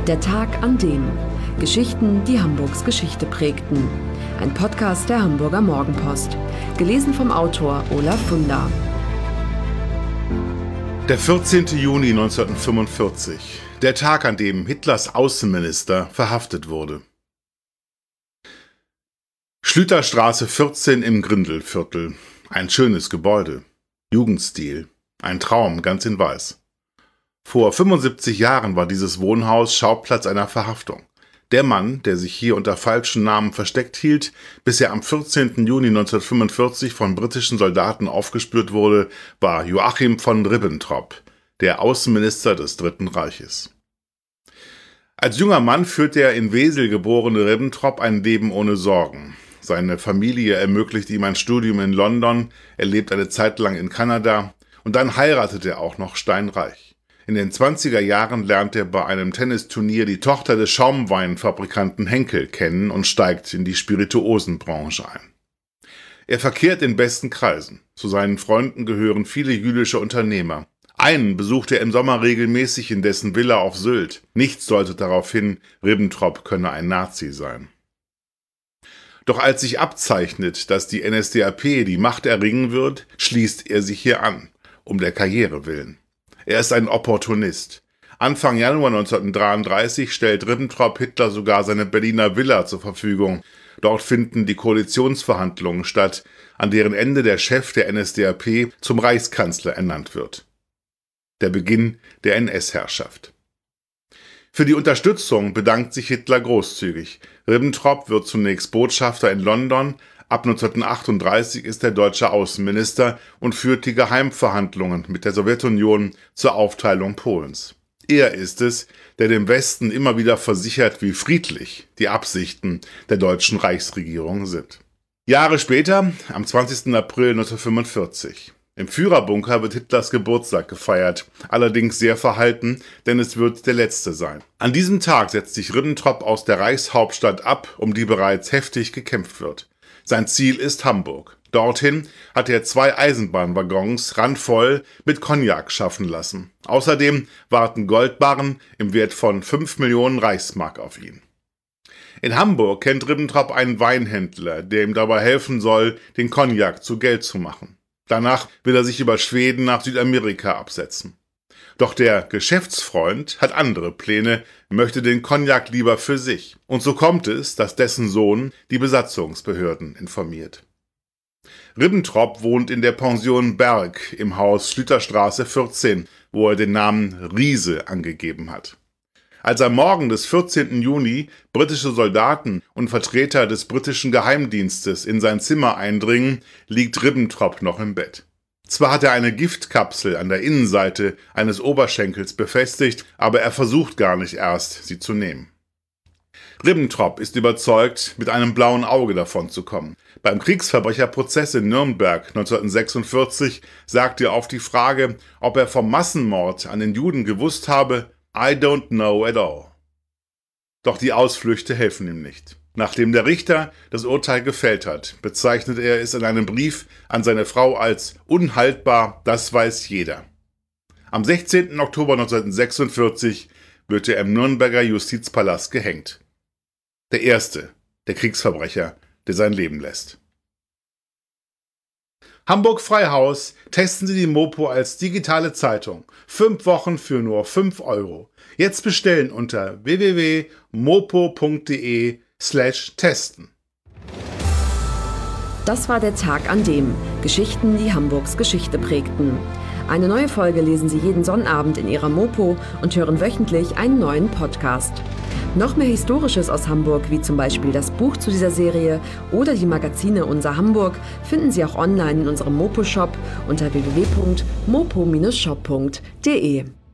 Der Tag an dem. Geschichten, die Hamburgs Geschichte prägten. Ein Podcast der Hamburger Morgenpost. Gelesen vom Autor Olaf Funder. Der 14. Juni 1945. Der Tag, an dem Hitlers Außenminister verhaftet wurde. Schlüterstraße 14 im Grindelviertel. Ein schönes Gebäude. Jugendstil. Ein Traum, ganz in weiß. Vor 75 Jahren war dieses Wohnhaus Schauplatz einer Verhaftung. Der Mann, der sich hier unter falschen Namen versteckt hielt, bis er am 14. Juni 1945 von britischen Soldaten aufgespürt wurde, war Joachim von Ribbentrop, der Außenminister des Dritten Reiches. Als junger Mann führte der in Wesel geborene Ribbentrop ein Leben ohne Sorgen. Seine Familie ermöglichte ihm ein Studium in London, er lebt eine Zeit lang in Kanada und dann heiratet er auch noch steinreich. In den 20er Jahren lernt er bei einem Tennisturnier die Tochter des Schaumweinfabrikanten Henkel kennen und steigt in die Spirituosenbranche ein. Er verkehrt in besten Kreisen. Zu seinen Freunden gehören viele jüdische Unternehmer. Einen besucht er im Sommer regelmäßig in dessen Villa auf Sylt. Nichts deutet darauf hin, Ribbentrop könne ein Nazi sein. Doch als sich abzeichnet, dass die NSDAP die Macht erringen wird, schließt er sich hier an, um der Karriere willen. Er ist ein Opportunist. Anfang Januar 1933 stellt Ribbentrop Hitler sogar seine Berliner Villa zur Verfügung. Dort finden die Koalitionsverhandlungen statt, an deren Ende der Chef der NSDAP zum Reichskanzler ernannt wird. Der Beginn der NS-Herrschaft. Für die Unterstützung bedankt sich Hitler großzügig. Ribbentrop wird zunächst Botschafter in London. Ab 1938 ist er deutscher Außenminister und führt die Geheimverhandlungen mit der Sowjetunion zur Aufteilung Polens. Er ist es, der dem Westen immer wieder versichert, wie friedlich die Absichten der deutschen Reichsregierung sind. Jahre später, am 20. April 1945. Im Führerbunker wird Hitlers Geburtstag gefeiert, allerdings sehr verhalten, denn es wird der letzte sein. An diesem Tag setzt sich Ribbentrop aus der Reichshauptstadt ab, um die bereits heftig gekämpft wird. Sein Ziel ist Hamburg. Dorthin hat er 2 Eisenbahnwaggons randvoll mit Cognac schaffen lassen. Außerdem warten Goldbarren im Wert von 5 Millionen Reichsmark auf ihn. In Hamburg kennt Ribbentrop einen Weinhändler, der ihm dabei helfen soll, den Cognac zu Geld zu machen. Danach will er sich über Schweden nach Südamerika absetzen. Doch der Geschäftsfreund hat andere Pläne, möchte den Cognac lieber für sich. Und so kommt es, dass dessen Sohn die Besatzungsbehörden informiert. Ribbentrop wohnt in der Pension Berg im Haus Schlüterstraße 14, wo er den Namen Riese angegeben hat. Als am Morgen des 14. Juni britische Soldaten und Vertreter des britischen Geheimdienstes in sein Zimmer eindringen, liegt Ribbentrop noch im Bett. Zwar hat er eine Giftkapsel an der Innenseite eines Oberschenkels befestigt, aber er versucht gar nicht erst, sie zu nehmen. Ribbentrop ist überzeugt, mit einem blauen Auge davonzukommen. Beim Kriegsverbrecherprozess in Nürnberg 1946 sagt er auf die Frage, ob er vom Massenmord an den Juden gewusst habe, I don't know at all. Doch die Ausflüchte helfen ihm nicht. Nachdem der Richter das Urteil gefällt hat, bezeichnet er es in einem Brief an seine Frau als unhaltbar, das weiß jeder. Am 16. Oktober 1946 wird er im Nürnberger Justizpalast gehängt. Der erste der Kriegsverbrecher, der sein Leben lässt. Hamburg Freihaus, testen Sie die Mopo als digitale Zeitung. 5 Wochen für nur 5 €. Jetzt bestellen unter www.mopo.de/testen. Das war der Tag an dem. Geschichten, die Hamburgs Geschichte prägten. Eine neue Folge lesen Sie jeden Sonnabend in Ihrer Mopo und hören wöchentlich einen neuen Podcast. Noch mehr Historisches aus Hamburg, wie zum Beispiel das Buch zu dieser Serie oder die Magazine Unser Hamburg, finden Sie auch online in unserem Mopo-Shop unter www.mopo-shop.de.